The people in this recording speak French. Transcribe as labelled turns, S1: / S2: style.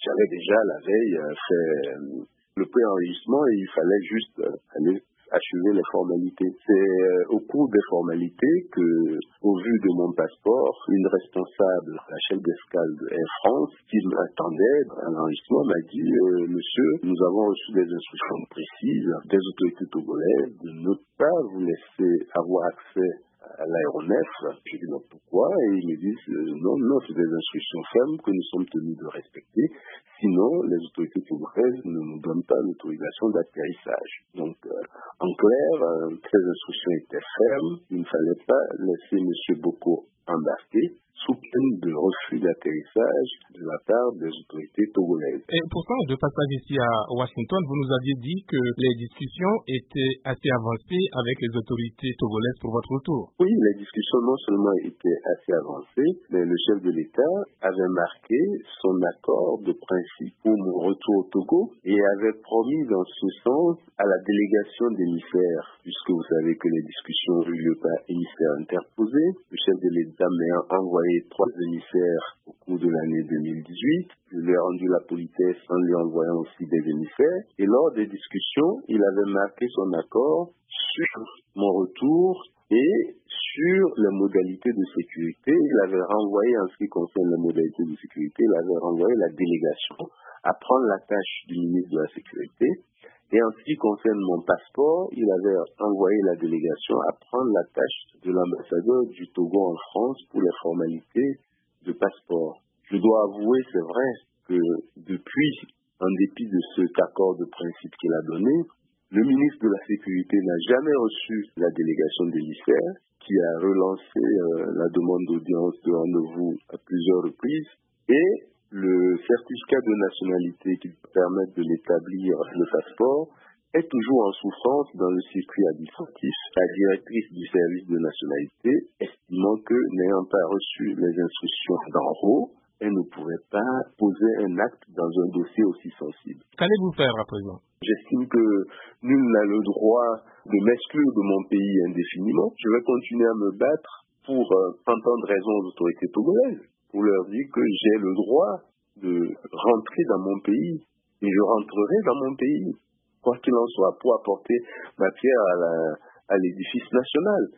S1: J'avais déjà la veille fait le préenregistrement et il fallait juste aller achever les formalités. C'est au cours des formalités que, au vu de mon passeport, une responsable, la chef d'escale de Air France, qui m'attendait à l'enregistrement, m'a dit Monsieur, nous avons reçu des instructions précises des autorités togolaises de ne pas vous laisser avoir accès à l'aéronef. J'ai dit non, pourquoi? Et ils me disent non, c'est des instructions fermes que nous sommes tenus de respecter. Sinon, les autorités togolaises ne nous donnent pas l'autorisation d'atterrissage. Donc, en clair, ces instructions étaient fermes. Il ne fallait pas laisser M. Boko embarquer sous peine de refus d'atterrissage de la part des autorités togolaises.
S2: Et pourtant, de passage ici à Washington, vous nous aviez dit que les discussions étaient assez avancées avec les autorités togolaises pour votre retour.
S1: Oui, les discussions non seulement étaient assez avancées, mais le chef de l'État avait marqué son accord de principe pour mon retour au Togo et avait promis dans ce sens à la délégation d'émissaires, puisque vous savez que les discussions ont eu lieu par émissaires interposés. Le chef de l'État m'a envoyé 3 émissaires au cours de l'année 2018. Je lui ai rendu la politesse en lui envoyant aussi des émissaires. Et lors des discussions, il avait marqué son accord sur mon retour et sur les modalités de sécurité. Il avait renvoyé, en ce qui concerne les modalités de sécurité, il avait renvoyé la délégation à prendre la tâche du ministre de la Sécurité. Et en ce qui concerne mon passeport, il avait envoyé la délégation à prendre la tâche de l'ambassadeur du Togo en France pour les formalités de passeport. Je dois avouer, c'est vrai, que depuis, en dépit de cet accord de principe qu'il a donné, le ministre de la Sécurité n'a jamais reçu la délégation d'émissaires qui a relancé la demande d'audience de rendez-vous à plusieurs reprises et le certificat de nationalité qui permet de l'établir le passeport est toujours en souffrance dans le circuit administratif. La directrice du service de nationalité estimant que n'ayant pas reçu les instructions d'en haut, elle ne pourrait pas poser un acte dans un dossier aussi sensible.
S2: Qu'allez-vous faire à présent?
S1: J'estime que nul n'a le droit de m'exclure de mon pays indéfiniment. Je vais continuer à me battre pour entendre raison aux autorités togolaises, pour leur dire que j'ai le droit de rentrer dans mon pays et je rentrerai dans mon pays, quoi qu'il en soit, pour apporter ma pierre à l'édifice national.